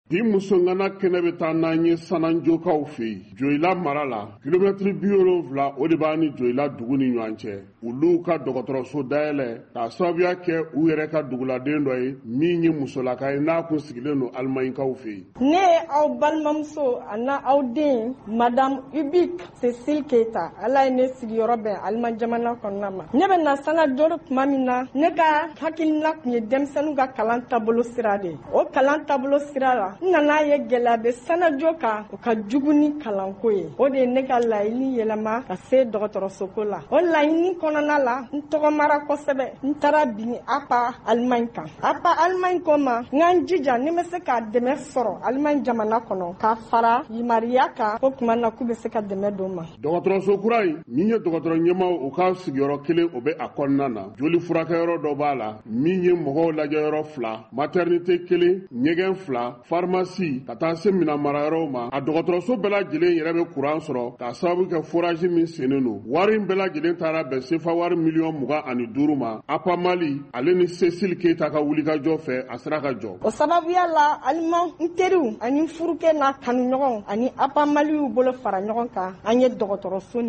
Bi musongana kɛnɛ bɛ taa n'an ye Sananjokaw fɛ yen. Joyila mara la, kilomɛtiri 70 o de b'a ni Joyila dugu ni ɲɔgɔn cɛ. Olu ka dɔgɔtɔrɔso dayɛlɛ k'a sababuya kɛ u yɛrɛ ka duguladen dɔ ye min ye musolaka ye n'a kun sigilen don Alimayikaw fɛ yen. Ne ye aw balimamuso a n'a aw den Madame Ubik Cécile Keita, Ala ye ne sigiyɔrɔ bɛn Alima jamana kɔnɔna ma. Ne bɛ na Sanajoro tuma min na, ne ka hakilina tun ye denmisɛnninw ka kalan taabolo sira de. O kalan taabolo sira la, n nana ye gɛlɛya bɛ Sanajo kan o ka jugu ni kalanko ye. O de ye ne ka laɲini yɛlɛma ka se dɔgɔtɔrɔsoko la. O laɲini kɔnɔna la, n tɔgɔmara kosɛbɛ. N taara bin APA Alimaɲi kan. APA Alimaɲi ko ma, n k'an jija ni bɛ se ka dɛmɛ sɔrɔ Alimaɲi jamana kɔnɔ ka fara yimariya kan ko tuma na k'u bɛ se ka dɛmɛ don ma. Dɔgɔtɔrɔso kura in min ye dɔgɔtɔrɔ ɲɛmaw u ka sigiyɔrɔ kelen o bɛ a kɔnɔna na. Joli furakɛyɔrɔ dɔ b'a la min ye mɔgɔw lajɛyɔrɔ 2, maternité 1, ɲɛgɛn 2, pharmacie ka taa se minɛn marayɔrɔw ma. A dɔgɔtɔrɔso bɛɛ lajɛlen yɛrɛ bɛ courant sɔrɔ k'a sababu kɛ forage min sennen don. Wari in bɛɛ lajɛlen taara bɛn CFA wari miliyɔn 25 ma. APA Mali ale ni Cécile Keita ka wulikajɔ fɛ a sera ka jɔ. O sababuya la Alima n teriw ani furukɛ n'a kanuɲɔgɔnw ani APA Maliw bolo fara ɲɔgɔn kan an ye dɔgɔtɔrɔso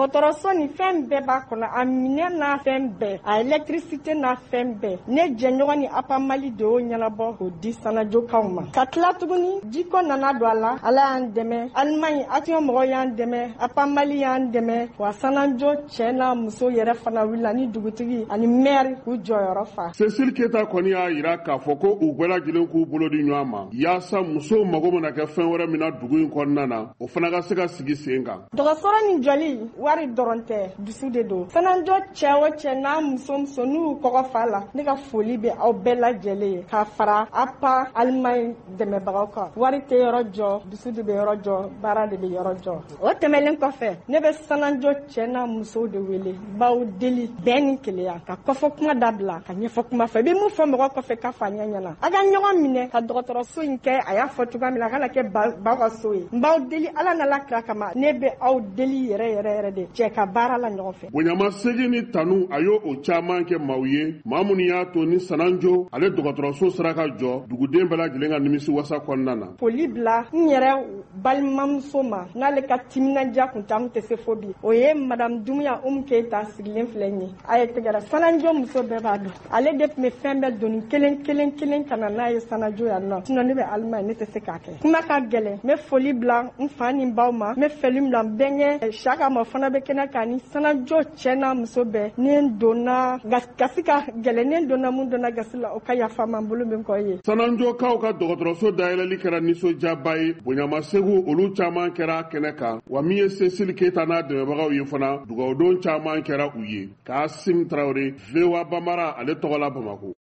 ni fɛn bɛɛ b'a kɔnɔ, a minɛn n'a fɛn bɛɛ, a électricité n'a fɛn bɛɛ. Ne jɛɲɔgɔn ni APA Mali de y'o ɲɛnabɔ k'o di Sanajokaw ma. Ka tila tuguni jiko nana don a la, Ala y'an dɛmɛ, Alimaɲi action mɔgɔw y'an dɛmɛ, APA Mali y'an dɛmɛ, wa Sanajo cɛ n'a muso yɛrɛ fana wulila ni dugutigi ani maire k'u jɔyɔrɔ fa. Cécile Keita kɔni y'a jira k'a fɔ ko u bɛɛ lajɛlen k'u bolo di ɲɔgɔn ma yaasa musow mago mana kɛ fɛn wɛrɛ min na dugu in kɔnɔna na o fana ka se ka sigi sen kan. Dɔgɔtɔrɔ ni jɔli wari dɔrɔn tɛ, dusu de don. Sanajo cɛ o cɛ n'a muso n'u kɔgɔ fa la, ne ka foli bɛ aw bɛɛ lajɛlen ye k'a fara APA Alimaɲi dɛmɛbagaw kan. Wari tɛ yɔrɔ jɔ, dusu de bɛ yɔrɔ jɔ, baara de bɛ yɔrɔ jɔ. O tɛmɛnen kɔfɛ ne bɛ Sanajo cɛ n'a musow de wele, baw deli bɛn ni keleya ka kɔfɔ kuma dabila ka ɲɛfɔ kuma fɛ. I bɛ mun fɔ mɔgɔ kɔfɛ ka fa ɲɛna. A ka ɲɔgɔn minɛ ka dɔgɔtɔrɔso in kɛ a y'a fɔ cogoya min na a kana kɛ baw ka so ye. N b'aw deli Ala n'Ala kira kama, ne bɛ aw deli yɛrɛ de cɛ ka baara la ɲɔgɔn fɛ. Bonyamasegin ni tanu a y'o caman kɛ maaw ye maa minnu y'a to ni Sanajo ale dɔgɔtɔrɔso sera ka jɔ duguden bɛɛ lajɛlen ka nimisi wasa kɔnɔna na. Foli bila n yɛrɛ balimamuso ma n'ale ka timinadiya kun tɛ tɛ se fo bi, o ye Madame Dumbuya Keita sigilen filɛ nin ye. A ye tɛgɛra Sanajo muso bɛɛ b'a dɔn, ale de tun bɛ fɛn bɛɛ doni kelen ka na n'a ye Sanajo yan nɔ. Sinon ne bɛ Alimaɲi ne tɛ se k'a kɛ. Kuma ka gɛlɛn, n bɛ foli bila n fa ni n baw ma, n bɛ foli bila n bɛnkɛ Saka ma fana bɛ kɛnɛ kan ni Sanajo cɛ n'a muso bɛɛ. Ni n donna gasi ka gɛlɛn, ni n donna mun donna gasi la o ka yafa man bolo bɛ n kɔ ye. Sanajokaw ka dɔgɔtɔrɔso dayɛlɛli kɛra nisɔndiyaba ye, bonyamasegu olu caman kɛra kɛnɛ kan, wa min ye Cécile Keita n'a dɛmɛbagaw ye fana dugawudon caman kɛra u ye. K'Asim Traoré, VOA Bambara ale tɔgɔ la Bamakɔ.